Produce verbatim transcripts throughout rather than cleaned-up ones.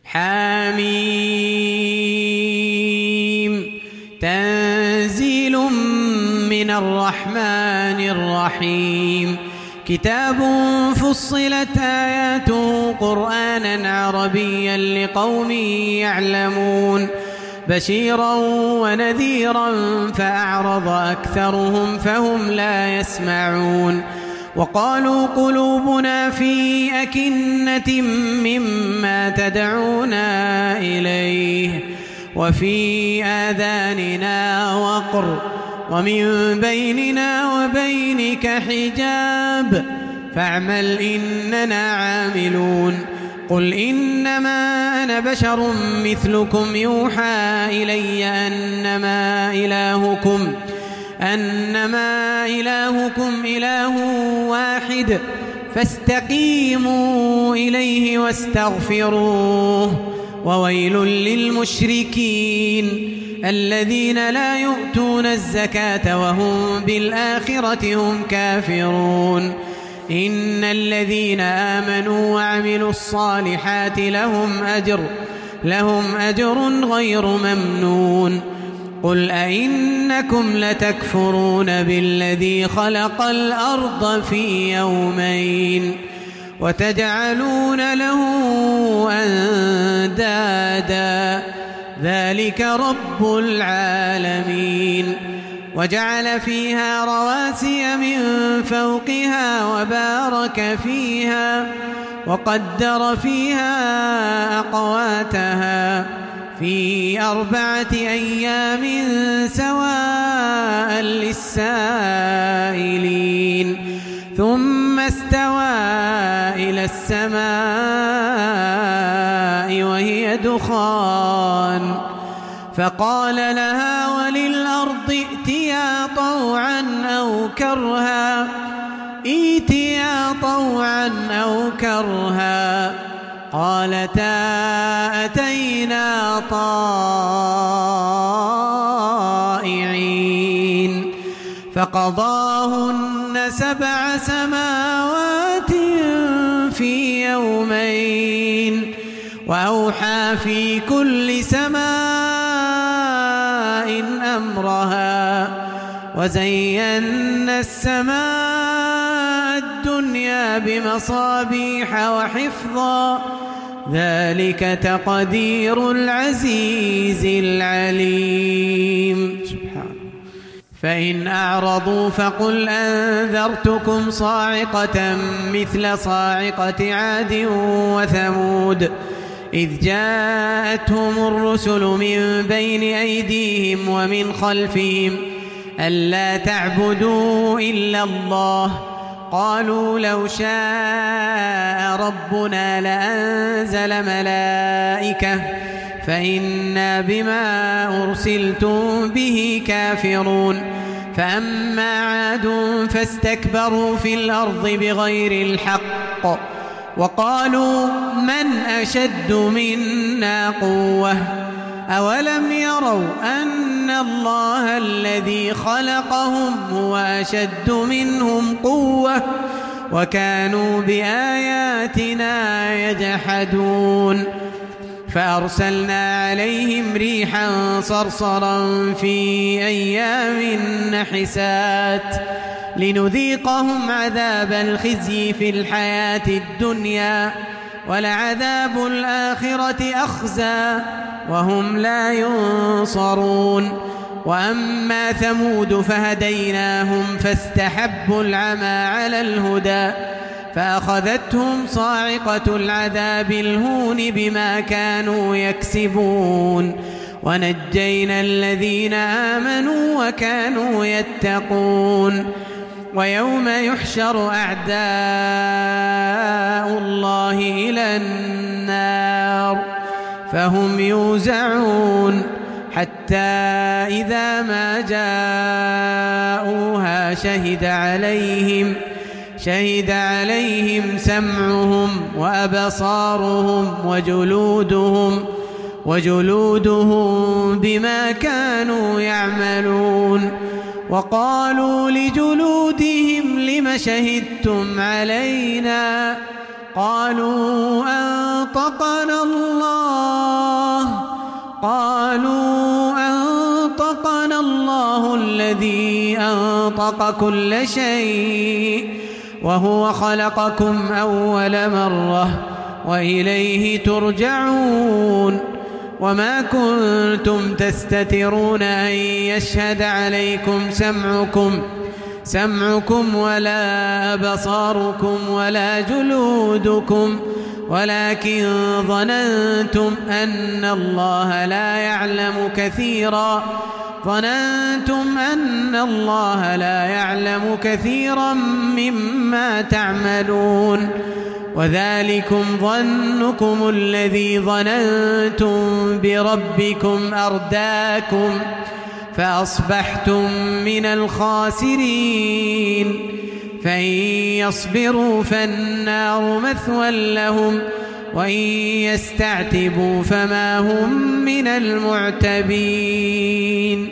حميم تنزيل من الرحمن الرحيم كتاب فصلت آياته قرآنا عربيا لقوم يعلمون بشيرا ونذيرا فأعرض أكثرهم فهم لا يسمعون وقالوا قلوبنا في أكنة مما تدعونا إليه وفي آذاننا وقر ومن بيننا وبينك حجاب فاعمل إننا عاملون قل إنما أنا بشر مثلكم يوحى إلي أنما إلهكم أنما إلهكم إله واحد فاستقيموا إليه واستغفروه وويل للمشركين الذين لا يؤتون الزكاة وهم بالآخرة هم كافرون إن الذين آمنوا وعملوا الصالحات لهم أجر لهم أجر غير ممنون قل أئنكم لتكفرون بالذي خلق الأرض في يومين وتجعلون له أندادا ذلك رب العالمين وجعل فيها رواسي من فوقها وبارك فيها وقدر فيها أقواتها في أربعة أيام سواء للسائلين ثم استوى إلى السماء وهي دخان فقال لها وللأرض ائتيا طوعا أو كرها ائتيا طوعا أو كرها قالتا أتينا طائعين فقضاهن سبع سماوات في يومين وأوحى في كل سماء أمرها وزينا السماء الدنيا بمصابيح وحفظا ذلك تقدير العزيز العليم سبحانه فإن أعرضوا فقل أنذرتكم صاعقة مثل صاعقة عاد وثمود إذ جاءتهم الرسل من بين أيديهم ومن خلفهم ألا تعبدوا إلا الله قالوا لو شاء ربنا لأنزل ملائكة فإنا بما أرسلتم به كافرون فأما عاد فاستكبروا في الأرض بغير الحق وقالوا من أشد منا قوة أولم يروا أن الله الذي خلقهم هو أشد منهم قوة وكانوا بآياتنا يجحدون فأرسلنا عليهم ريحا صرصرا في أيام نحسات لنذيقهم عذاب الخزي في الحياة الدنيا ولعذاب الآخرة أخزى وهم لا ينصرون وأما ثمود فهديناهم فاستحبوا العمى على الهدى فأخذتهم صاعقة العذاب الهون بما كانوا يكسبون ونجينا الذين آمنوا وكانوا يتقون ويوم يحشر أعداء الله إلى النار فهم يوزعون حتى إذا ما جاءوها شهد عليهم شهد عليهم سمعهم وأبصارهم وجلودهم وجلودهم بما كانوا يعملون وقالوا لجلودهم لم شهدتم علينا قالوا أنطقنا الله قالوا أنطقنا الله الذي أنطق كل شيء وهو خلقكم أول مرة وإليه ترجعون وما كنتم تستترون أن يشهد عليكم سمعكم سمعكم ولا أبصاركم ولا جلودكم ولكن ظننتم أن الله لا يعلم كثيرا ظننتم أن الله لا يعلم كثيرا مما تعملون وذلكم ظنكم الذي ظننتم بربكم أرداكم فأصبحتم من الخاسرين فإن يصبروا فالنار مثوى لهم وإن يستعتبوا فما هم من المعتبين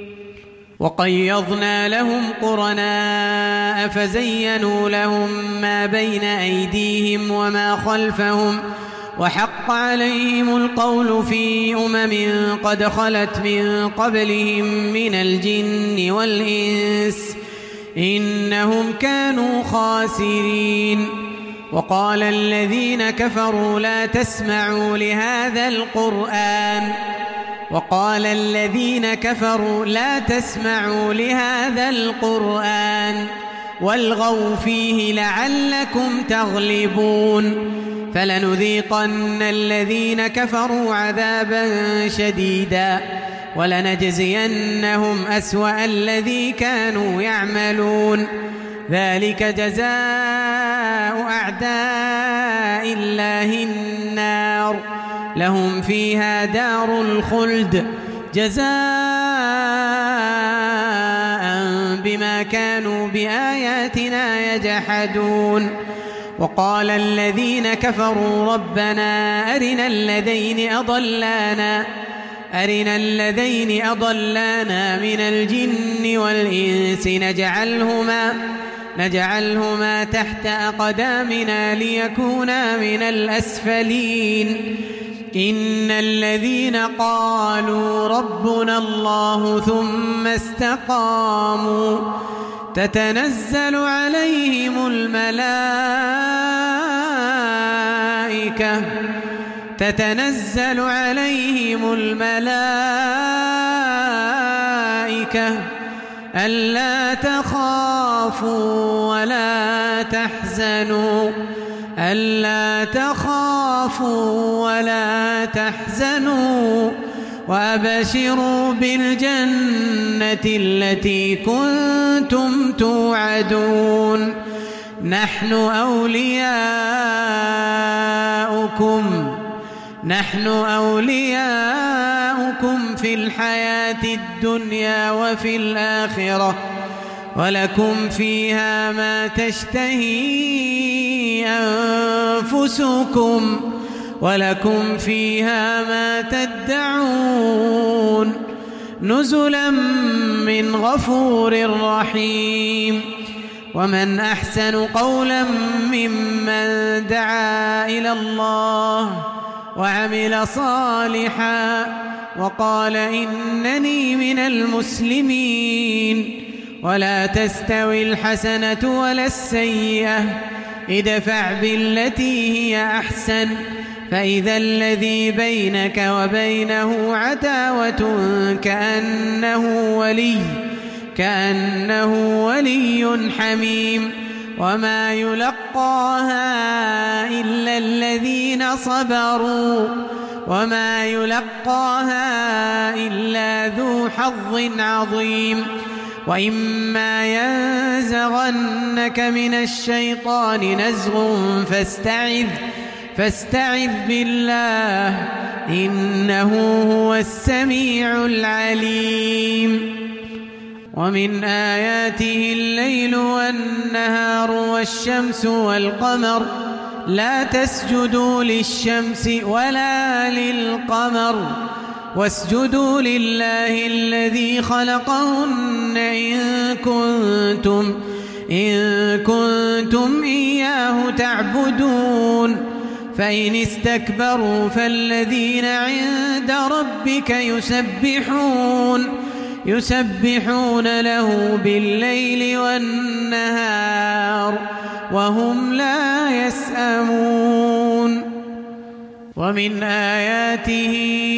وقيضنا لهم قرناء فزينوا لهم ما بين أيديهم وما خلفهم وحق عليهم القول في أمم قد خلت من قبلهم من الجن والإنس إنهم كانوا خاسرين وقال الذين كفروا لا تسمعوا لهذا القرآن وقال الذين كفروا لا تسمعوا لهذا القرآن والغوا فيه لعلكم تغلبون فلنذيقن الذين كفروا عذابا شديدا ولنجزينهم أسوأ الذي كانوا يعملون ذلك جزاء أعداء الله النار لهم فيها دار الخلد جزاء بما كانوا بآياتنا يجحدون وقال الذين كفروا ربنا أرنا الذين أضلانا أرنا الذين أضلانا من الجن والإنس نجعلهما نجعلهما تحت أقدامنا ليكونا من الأسفلين إن الذين قالوا ربنا الله ثم استقاموا تتنزل عليهم الملائكة تتنزل عليهم الملائكة ألا تخافوا ولا تحزنوا ألا تخافوا ولا تحزنوا وأبشروا بالجنة التي كنتم توعدون نحن أولياؤكم نحن أولياؤكم في الحياة الدنيا وفي الآخرة ولكم فيها ما تشتهي أنفسكم ولكم فيها ما تدعون نزلا من غفور رحيم ومن أحسن قولا ممن دعا إلى الله وعمل صالحا وقال إنني من المسلمين ولا تستوي الحسنة ولا السيئة ادفع بالتي هي أحسن فإذا الذي بينك وبينه عداوة كأنه ولي كأنه ولي حميم وما يلقاها إلا الذين صبروا وما يلقاها إلا ذو حظ عظيم وإما ينزغنك من الشيطان نزغ فاستعذ فاستعذ بالله إنه هو السميع العليم ومن آياته الليل والنهار والشمس والقمر لا تسجدوا للشمس ولا للقمر واسجدوا لله الذي خلقهن إن كنتم إن كنتم إياه تعبدون فإن استكبروا فالذين عند ربك يسبحون يسبحون له بالليل والنهار وهم لا يسأمون. ومن آياته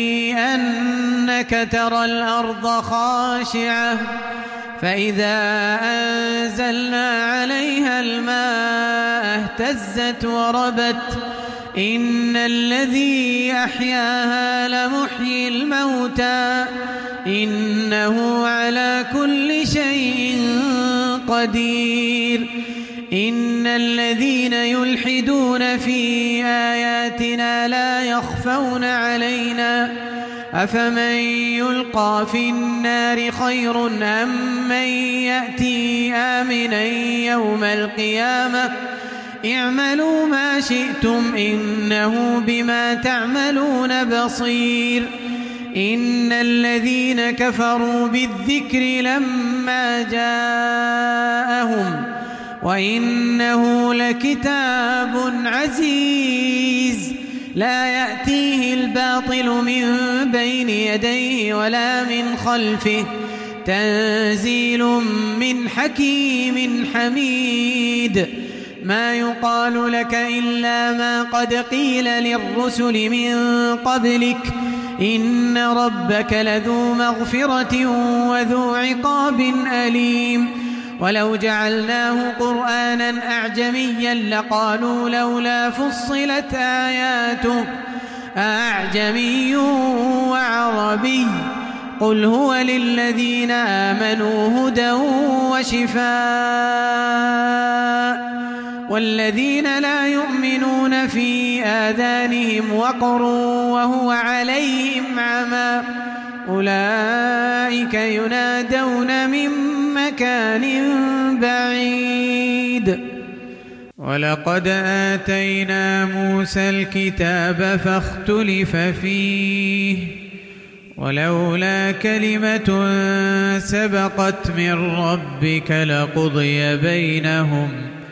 أنك ترى الأرض خاشعة فإذا أنزلنا عليها الماء اهتزت وربت إن الذي أحياها لمحيي الموتى إنه على كل شيء قدير. إن الذين يلحدون في آياتنا لا يخفون علينا أفمن يلقى في النار خير أم من يأتي آمنا يوم القيامة اعملوا ما شئتم إنه بما تعملون بصير. إن الذين كفروا بالذكر لما جاءهم وإنه لكتاب عزيز لا يأتيه الباطل من بين يديه ولا من خلفه تنزيل من حكيم حميد. ما يقال لك إلا ما قد قيل للرسل من قبلك إن ربك لذو مغفرة وذو عقاب أليم. ولو جعلناه قرآنا أعجميا لقالوا لولا فصلت آياته أعجمي وعربي قل هو للذين آمنوا هدى وشفاء والذين لا يؤمنون في آذانهم وقر وهو عليهم عمى أولئك ينادون من مكان بعيد. ولقد آتينا موسى الكتاب فاختلف فيه ولولا كلمة سبقت من ربك لقضي بينهم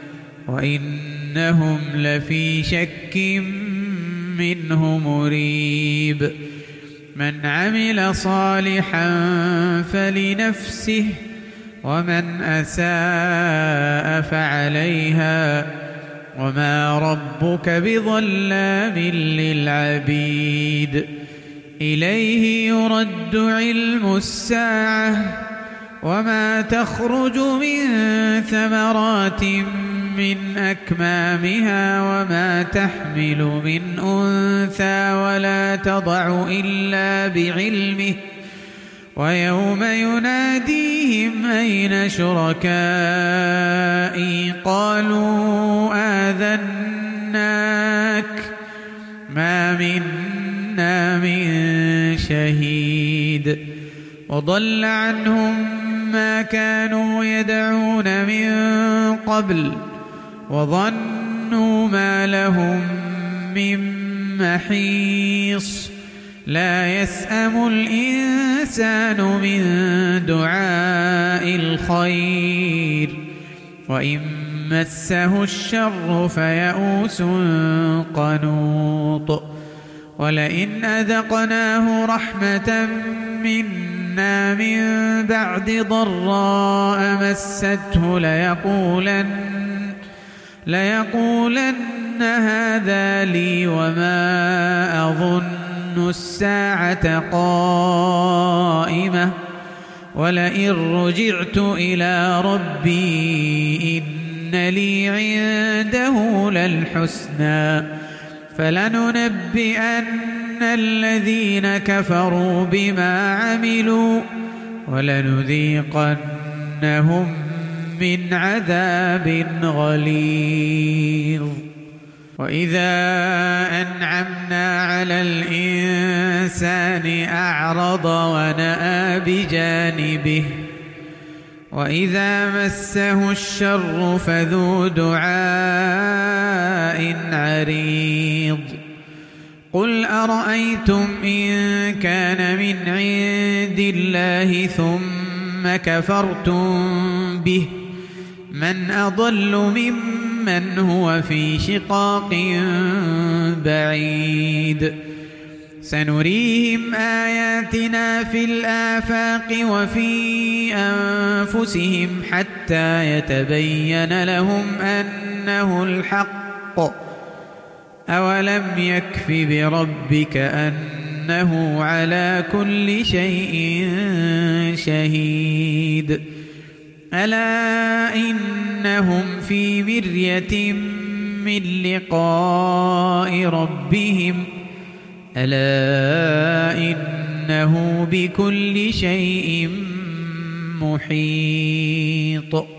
وإنهم لفي شك منه مريب. من عمل صالحا فلنفسه ومن أساء فعليها وما ربك بظلام للعبيد. إليه يرد علم الساعة وما تخرج من ثمرات من أكمامها وما تحمل من أنثى ولا تضع إلا بعلمه ويوم يناديهم أين شركائي قالوا آذناك ما منا من شهيد وضل عنهم ما كانوا يدعون من قبل وظنوا ما لهم من محيص. لا يسأم الإنسان من دعاء الخير وإن مسه الشر فيئوس قنوط. ولئن أذقناه رحمة منا من بعد ضراء مسته ليقولن ليقولن هذا لي وما أظن الساعة قائمة ولئن رجعت إلى ربي إن لي عنده للحسنى فلننبئن الذين كفروا بما عملوا ولنذيقنهم من عذاب غليظ. وإذا أنعمنا على الإنسان أعرض ونأى بجانبه وإذا مسه الشر فذو دعاء عريض. قل أرأيتم إن كان من عند الله ثم كفرتم به من أضل ممن هو في شقاق بعيد سنريهم آياتنا في الآفاق وفي أنفسهم حتى يتبين لهم أنه الحق أولم يكف بربك أنه على كل شيء شهيد ألا إنهم في مرية من لقاء ربهم ألا إنه بكل شيء محيط.